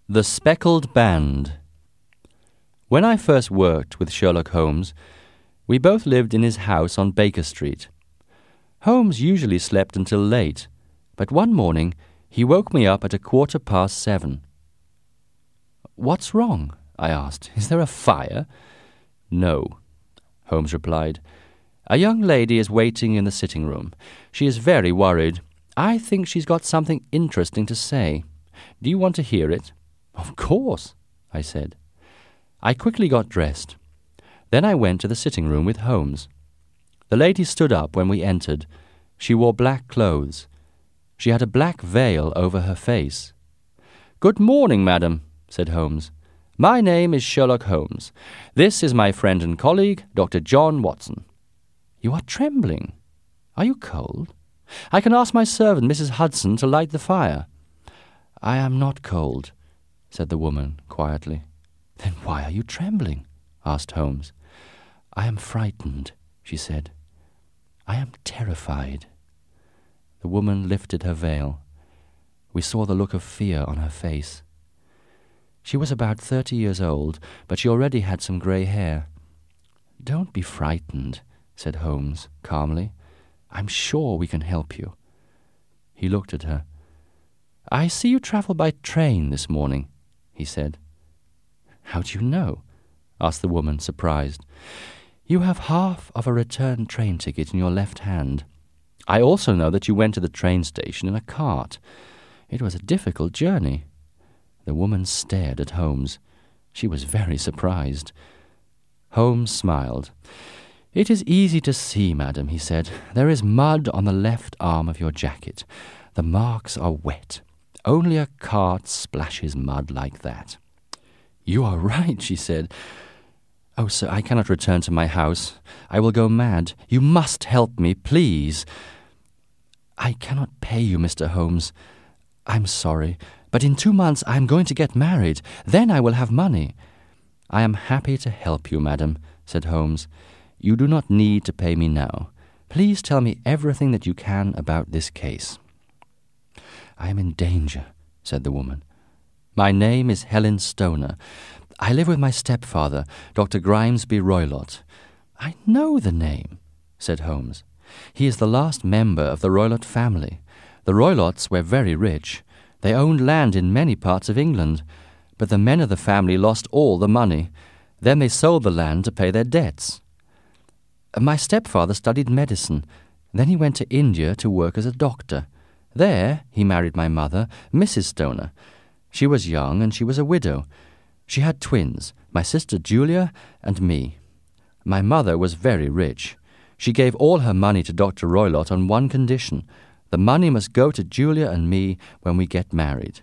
The Speckled Band. When I first worked with Sherlock Holmes, we both lived in his house on Baker Street. Holmes usually slept until late, but one morning he woke me up at 7:15. "What's wrong?" I asked. "Is there a fire?" "No," Holmes replied. "A young lady is waiting in the sitting room. She is very worried. I think she's got something interesting to say. Do you want to hear it?" "Of course," I said. I quickly got dressed. Then I went to the sitting room with Holmes. The lady stood up when we entered. She wore black clothes. She had a black veil over her face. "Good morning, madam," said Holmes. "My name is Sherlock Holmes. This is my friend and colleague, Dr. John Watson." "You are trembling. Are you cold? I can ask my servant, Mrs. Hudson, to light the fire." "I am not cold," said the woman quietly. "Then why are you trembling?" asked Holmes. "I am frightened," she said. "I am terrified." The woman lifted her veil. We saw the look of fear on her face. She was about 30 years old, but she already had some grey hair. "Don't be frightened," said Holmes calmly. "I'm sure we can help you." He looked at her. "I see you travel by train this morning," he said. "How do you know?" asked the woman, surprised. "You have half of a return train ticket in your left hand. I also know that you went to the train station in a cart. It was a difficult journey." The woman stared at Holmes. She was very surprised. Holmes smiled. "It is easy to see, madam," he said. "There is mud on the left arm of your jacket. The marks are wet. Only a cart splashes mud like that." "You are right," she said. "Oh, sir, I cannot return to my house. I will go mad. You must help me, please." "I cannot pay you, Mr. Holmes. I'm sorry, but in 2 months I am going to get married. Then I will have money." "I am happy to help you, madam," said Holmes. "You do not need to pay me now. Please tell me everything that you can about this case." "I am in danger," said the woman. "My name is Helen Stoner. I live with my stepfather, Dr. Grimesby Roylott." "I know the name," said Holmes. "He is the last member of the Roylott family. The Roylotts were very rich. They owned land in many parts of England, but the men of the family lost all the money. Then they sold the land to pay their debts. My stepfather studied medicine. Then he went to India to work as a doctor. There he married my mother, Mrs. Stoner. She was young and she was a widow. She had twins, my sister Julia and me. My mother was very rich. She gave all her money to Dr. Roylott on one condition. The money must go to Julia and me when we get married.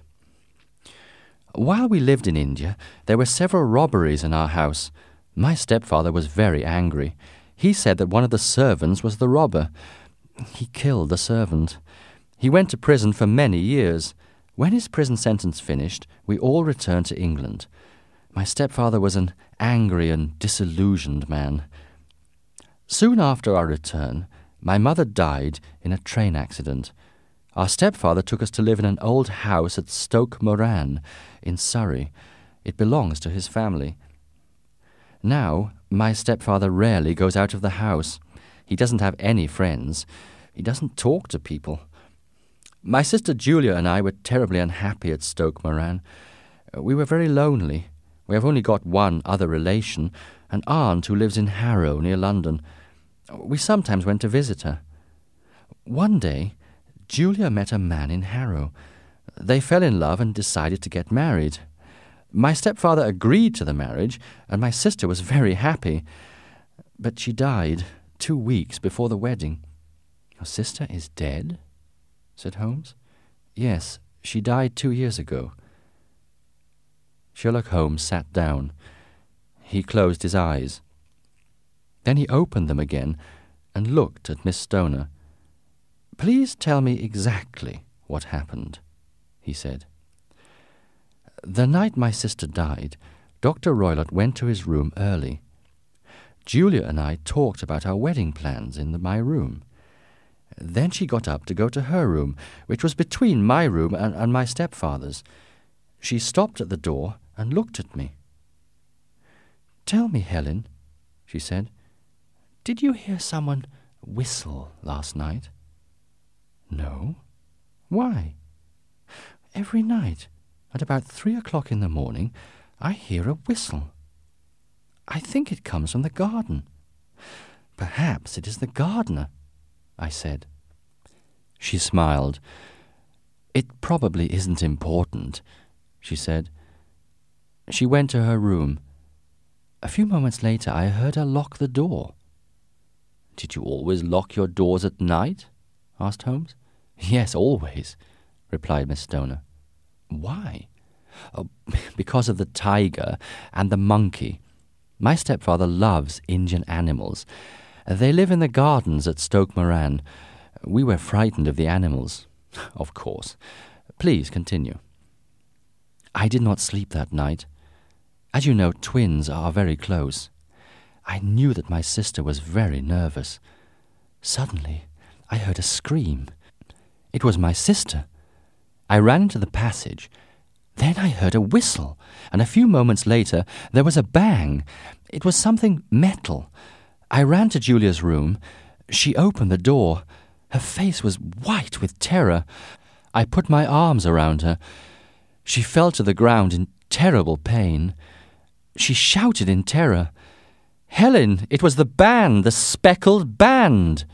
While we lived in India, there were several robberies in our house. My stepfather was very angry. He said that one of the servants was the robber. He killed the servant. He went to prison for many years. When his prison sentence finished, we all returned to England. My stepfather was an angry and disillusioned man. Soon after our return, my mother died in a train accident. Our stepfather took us to live in an old house at Stoke Moran in Surrey. It belongs to his family. Now, my stepfather rarely goes out of the house. He doesn't have any friends. He doesn't talk to people. My sister Julia and I were terribly unhappy at Stoke Moran. We were very lonely. We have only got one other relation, an aunt who lives in Harrow, near London. We sometimes went to visit her. One day, Julia met a man in Harrow. They fell in love and decided to get married. My stepfather agreed to the marriage, and my sister was very happy. But she died 2 weeks before the wedding. "Your sister is dead?" said Holmes. "Yes, she died 2 years ago." Sherlock Holmes sat down. He closed his eyes. Then he opened them again and looked at Miss Stoner. "Please tell me exactly what happened," he said. "The night my sister died, Dr. Roylott went to his room early. Julia and I talked about our wedding plans in my room. Then she got up to go to her room, which was between my room and my stepfather's. She stopped at the door and looked at me. "Tell me, Helen," she said, "did you hear someone whistle last night?" "No. Why?" "Every night, at about 3 o'clock in the morning, I hear a whistle. I think it comes from the garden." "Perhaps it is the gardener," I said. She smiled. "It probably isn't important," she said. She went to her room. A few moments later I heard her lock the door. "Did you always lock your doors at night?" asked Holmes. "Yes, always," replied Miss Stoner. "Why?" "Oh, because of the tiger and the monkey. My stepfather loves Indian animals. They live in the gardens at Stoke Moran. We were frightened of the animals." "Of course. Please continue." "I did not sleep that night. As you know, twins are very close. I knew that my sister was very nervous. Suddenly, I heard a scream. It was my sister. I ran into the passage. Then I heard a whistle, and a few moments later there was a bang. It was something metal. I ran to Julia's room. She opened the door. Her face was white with terror. I put my arms around her. She fell to the ground in terrible pain. She shouted in terror, "Helen, it was the band, the speckled band!"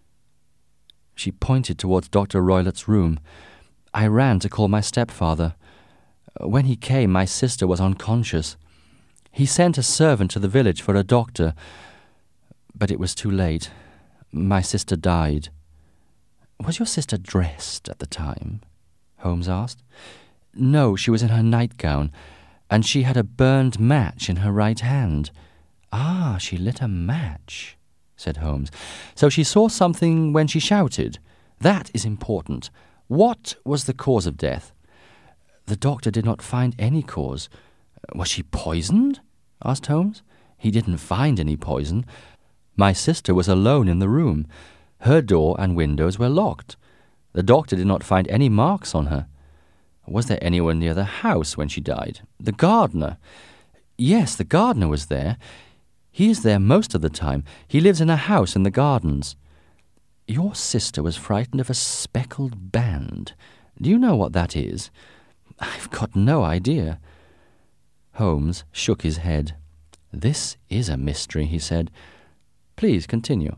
She pointed towards Dr. Roylott's room. I ran to call my stepfather. When he came, my sister was unconscious. He sent a servant to the village for a doctor, but it was too late. My sister died. "Was your sister dressed at the time?" Holmes asked. "No, she was in her nightgown, and she had a burned match in her right hand." "Ah, she lit a match," said Holmes. "So she saw something when she shouted. That is important. What was the cause of death?" "The doctor did not find any cause." "Was she poisoned?" asked Holmes. "He didn't find any poison. My sister was alone in the room. Her door and windows were locked. The doctor did not find any marks on her." "Was there anyone near the house when she died?" "The gardener." "Yes, the gardener was there. He is there most of the time. He lives in a house in the gardens." "Your sister was frightened of a speckled band. Do you know what that is?" "I've got no idea." Holmes shook his head. "This is a mystery," he said. "Please continue."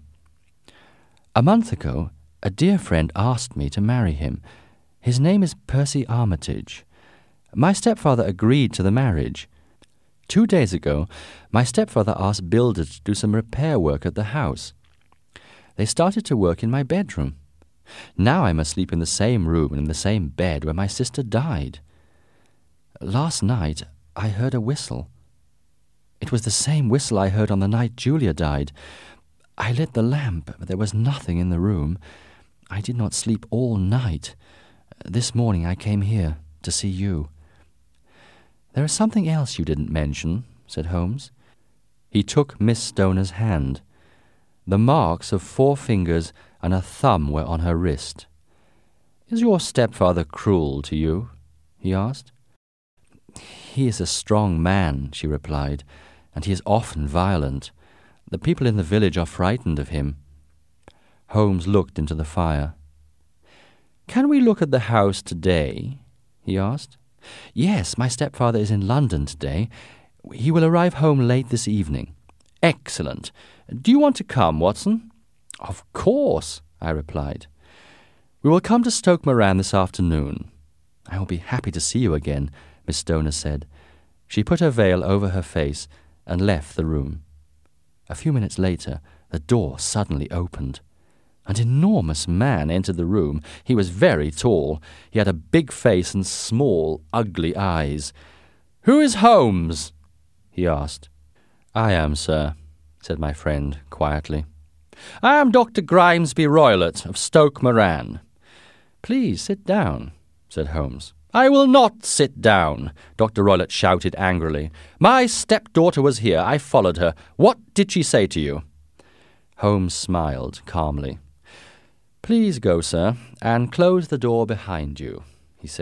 "A month ago, a dear friend asked me to marry him. His name is Percy Armitage. My stepfather agreed to the marriage. 2 days ago, my stepfather asked builders to do some repair work at the house. They started to work in my bedroom. Now I must sleep in the same room and in the same bed where my sister died. Last night, I heard a whistle. It was the same whistle I heard on the night Julia died. I lit the lamp, but there was nothing in the room. I did not sleep all night. This morning I came here to see you." "There is something else you didn't mention," said Holmes. He took Miss Stoner's hand. The marks of 4 fingers and a thumb were on her wrist. "Is your stepfather cruel to you?" he asked. "He is a strong man," she replied, "and he is often violent. The people in the village are frightened of him." Holmes looked into the fire. "Can we look at the house today?" he asked. "Yes, my stepfather is in London today. He will arrive home late this evening." "Excellent. Do you want to come, Watson?" "Of course," I replied. "We will come to Stoke Moran this afternoon." "I will be happy to see you again," Miss Stoner said. She put her veil over her face and left the room. A few minutes later, the door suddenly opened. An enormous man entered the room. He was very tall. He had a big face and small, ugly eyes. "Who is Holmes?" he asked. "I am, sir," said my friend quietly. "I am Dr. Grimesby Roylott of Stoke Moran." "Please sit down," said Holmes. "I will not sit down," Dr. Roylott shouted angrily. "My stepdaughter was here. I followed her. What did she say to you?" Holmes smiled calmly. "Please go, sir, and close the door behind you," he said.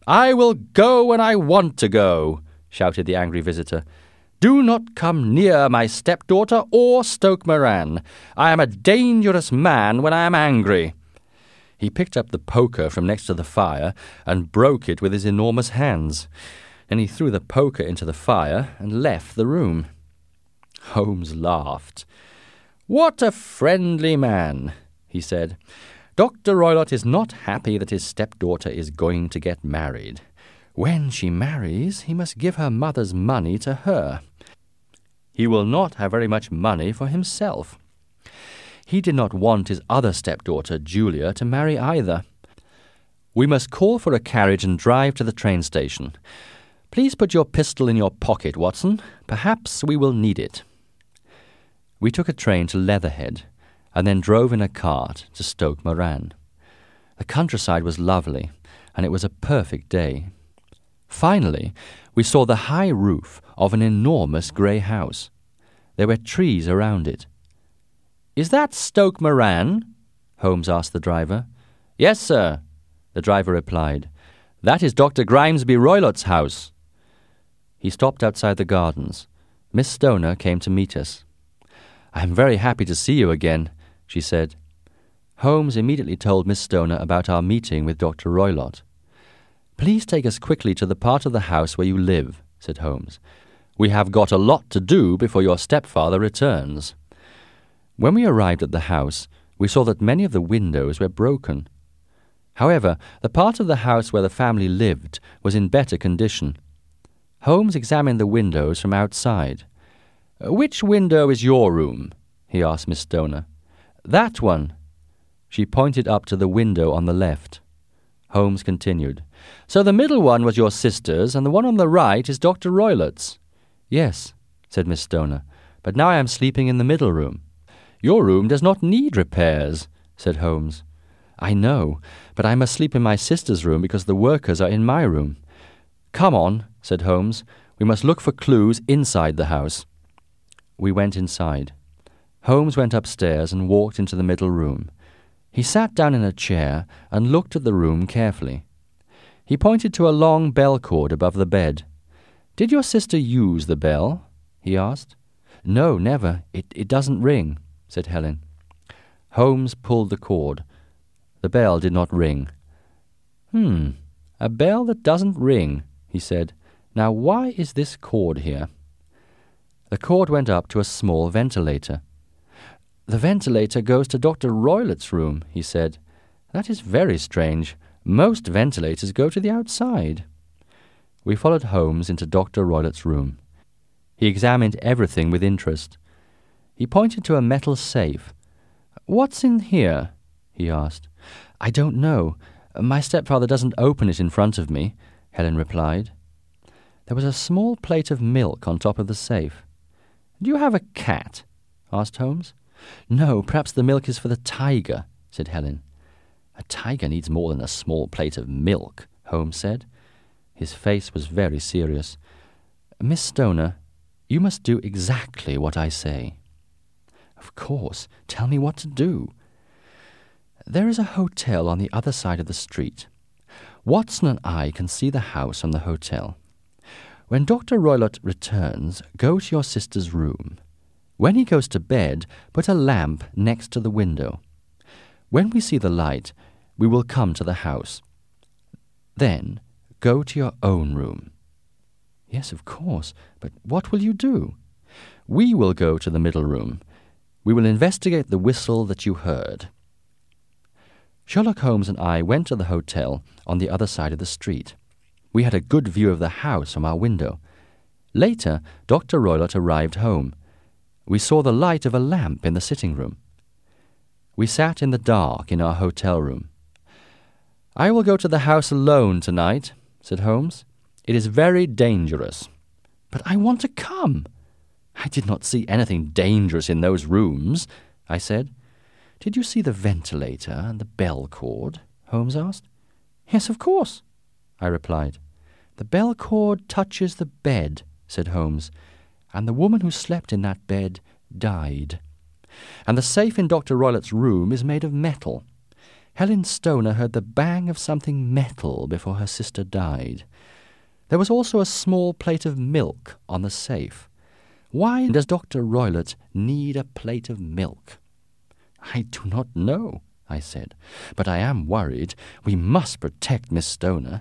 "I will go when I want to go," shouted the angry visitor. "Do not come near my stepdaughter or Stoke Moran. I am a dangerous man when I am angry." He picked up the poker from next to the fire and broke it with his enormous hands. Then he threw the poker into the fire and left the room. Holmes laughed. "What a friendly man," he said. "Dr. Roylott is not happy that his stepdaughter is going to get married. When she marries, he must give her mother's money to her. He will not have very much money for himself. He did not want his other stepdaughter, Julia, to marry either. We must call for a carriage and drive to the train station. Please put your pistol in your pocket, Watson. Perhaps we will need it." We took a train to Leatherhead, and then drove in a cart to Stoke Moran. The countryside was lovely, and it was a perfect day. Finally, we saw the high roof of an enormous grey house. There were trees around it. "Is that Stoke Moran?" Holmes asked the driver. "Yes, sir," the driver replied. "That is Dr. Grimesby Roylott's house." He stopped outside the gardens. Miss Stoner came to meet us. "I am very happy to see you again," she said. Holmes immediately told Miss Stoner about our meeting with Dr. Roylott. "Please take us quickly to the part of the house where you live," said Holmes. "We have got a lot to do before your stepfather returns." When we arrived at the house, we saw that many of the windows were broken. However, the part of the house where the family lived was in better condition. Holmes examined the windows from outside. "Which window is your room?" he asked Miss Stoner. "That one." She pointed up to the window on the left. Holmes continued. "So the middle one was your sister's, and the one on the right is Dr. Roylott's." "Yes," said Miss Stoner, "but now I am sleeping in the middle room." "Your room does not need repairs," said Holmes. "I know, but I must sleep in my sister's room because the workers are in my room." "Come on," said Holmes. "We must look for clues inside the house." We went inside. Holmes went upstairs and walked into the middle room. He sat down in a chair and looked at the room carefully. He pointed to a long bell cord above the bed. "Did your sister use the bell?" he asked. "No, never. It doesn't ring," said Helen. Holmes pulled the cord. The bell did not ring. A bell that doesn't ring," he said. "Now why is this cord here?" The cord went up to a small ventilator. "The ventilator goes to Dr. Roylott's room," he said. "That is very strange. Most ventilators go to the outside." We followed Holmes into Dr. Roylott's room. He examined everything with interest. He pointed to a metal safe. "What's in here?" he asked. "I don't know. My stepfather doesn't open it in front of me," Helen replied. There was a small plate of milk on top of the safe. "Do you have a cat?" asked Holmes. "No, perhaps the milk is for the tiger," said Helen. "A tiger needs more than a small plate of milk," Holmes said. His face was very serious. "Miss Stoner, you must do exactly what I say." "Of course. Tell me what to do." "There is a hotel on the other side of the street. Watson and I can see the house from the hotel. When Dr. Roylott returns, go to your sister's room. When he goes to bed, put a lamp next to the window. When we see the light, we will come to the house. Then go to your own room." "Yes, of course, but what will you do?" "We will go to the middle room. We will investigate the whistle that you heard." Sherlock Holmes and I went to the hotel on the other side of the street. We had a good view of the house from our window. Later, Dr. Roylott arrived home. We saw the light of a lamp in the sitting room. We sat in the dark in our hotel room. "I will go to the house alone tonight," said Holmes. "It is very dangerous." "But I want to come." "I did not see anything dangerous in those rooms," I said. "Did you see the ventilator and the bell cord?" Holmes asked. "Yes, of course," I replied. "The bell cord touches the bed," said Holmes, "and the woman who slept in that bed died. And the safe in Dr. Roylott's room is made of metal. Helen Stoner heard the bang of something metal before her sister died. There was also a small plate of milk on the safe. Why does Dr. Roylott need a plate of milk? I do not know, I said, but I am worried. We must protect Miss Stoner.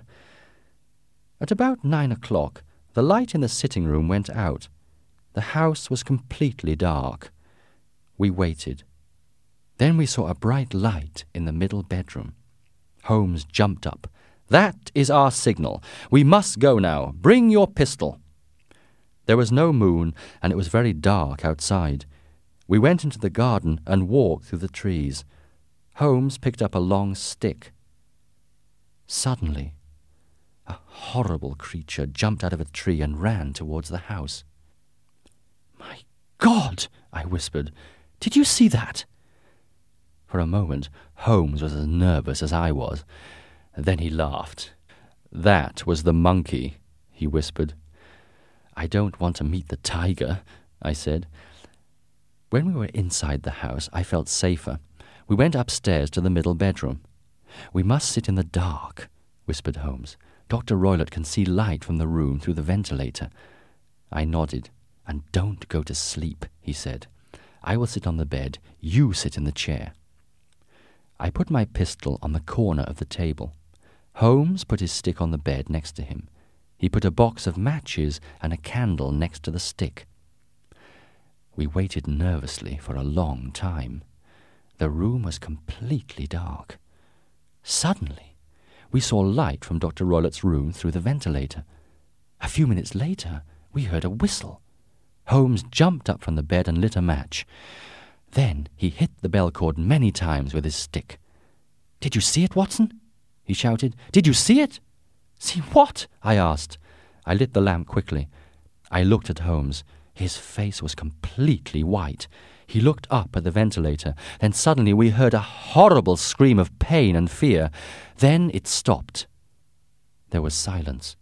At about 9 o'clock, the light in the sitting room went out. The house was completely dark. We waited. Then we saw a bright light in the middle bedroom. Holmes jumped up. "That is our signal. We must go now. Bring your pistol." There was no moon, and it was very dark outside. We went into the garden and walked through the trees. Holmes picked up a long stick. Suddenly, a horrible creature jumped out of a tree and ran towards the house. "My God!" I whispered. "Did you see that?" For a moment, Holmes was as nervous as I was. Then he laughed. "That was the monkey," he whispered. "I don't want to meet the tiger," I said. When we were inside the house, I felt safer. We went upstairs to the middle bedroom. "We must sit in the dark," whispered Holmes. "Dr. Roylott can see light from the room through the ventilator." I nodded. "And don't go to sleep," he said. "I will sit on the bed. You sit in the chair." I put my pistol on the corner of the table. Holmes put his stick on the bed next to him. He put a box of matches and a candle next to the stick. We waited nervously for a long time. The room was completely dark. Suddenly, we saw light from Dr. Roylott's room through the ventilator. A few minutes later, we heard a whistle. Holmes jumped up from the bed and lit a match. Then he hit the bell cord many times with his stick. "Did you see it, Watson?" he shouted. "Did you see it?" "See what?" I asked. I lit the lamp quickly. I looked at Holmes. His face was completely white. He looked up at the ventilator. Then suddenly we heard a horrible scream of pain and fear. Then it stopped. There was silence.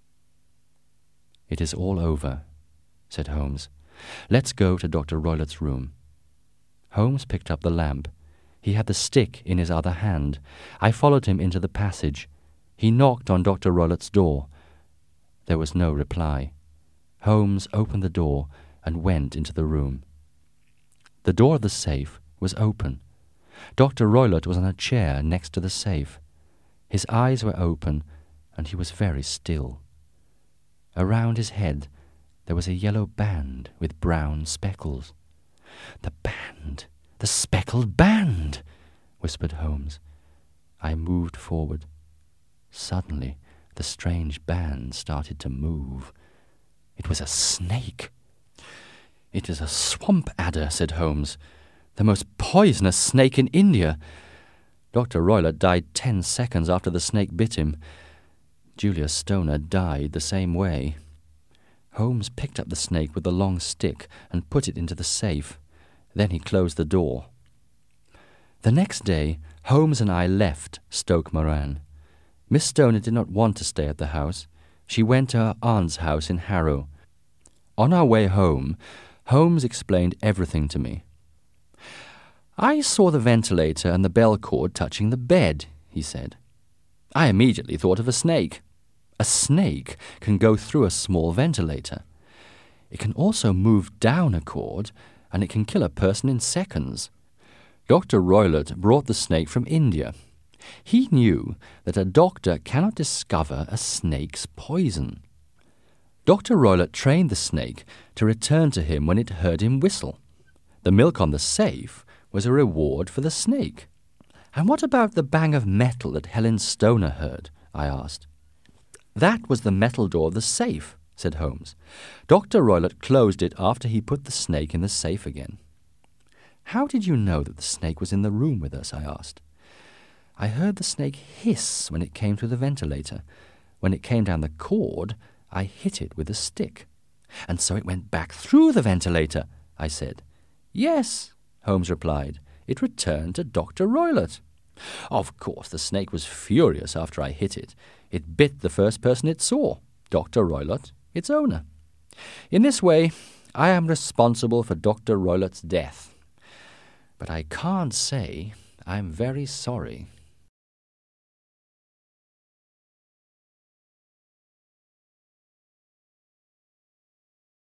"It is all over," said Holmes. "Let's go to Dr. Roylott's room." Holmes picked up the lamp. He had the stick in his other hand. I followed him into the passage. He knocked on Dr. Roylott's door. There was no reply. Holmes opened the door and went into the room. The door of the safe was open. Dr. Roylott was on a chair next to the safe. His eyes were open, and he was very still. Around his head there was a yellow band with brown speckles. "The band! The speckled band!" whispered Holmes. I moved forward. Suddenly, the strange band started to move. It was a snake. "It is a swamp adder," said Holmes. "The most poisonous snake in India. Dr. Roylott died 10 seconds after the snake bit him. Julia Stoner died the same way." Holmes picked up the snake with the long stick and put it into the safe. Then he closed the door. The next day, Holmes and I left Stoke Moran. Miss Stoner did not want to stay at the house. She went to her aunt's house in Harrow. On our way home, Holmes explained everything to me. "I saw the ventilator and the bell cord touching the bed," he said. "I immediately thought of a snake. A snake can go through a small ventilator. It can also move down a cord, and it can kill a person in seconds. Dr. Roylott brought the snake from India. He knew that a doctor cannot discover a snake's poison. Dr. Roylott trained the snake to return to him when it heard him whistle. The milk on the safe was a reward for the snake." "And what about the bang of metal that Helen Stoner heard?" I asked. "That was the metal door of the safe," said Holmes. "Dr. Roylott closed it after he put the snake in the safe again." "How did you know that the snake was in the room with us?" I asked. "I heard the snake hiss when it came through the ventilator. When it came down the cord, I hit it with a stick." "And so it went back through the ventilator," I said. "Yes," Holmes replied. "It returned to Dr. Roylott. Of course, the snake was furious after I hit it. It bit the first person it saw, Dr. Roylott, its owner. In this way, I am responsible for Dr. Roylott's death. But I can't say I'm very sorry."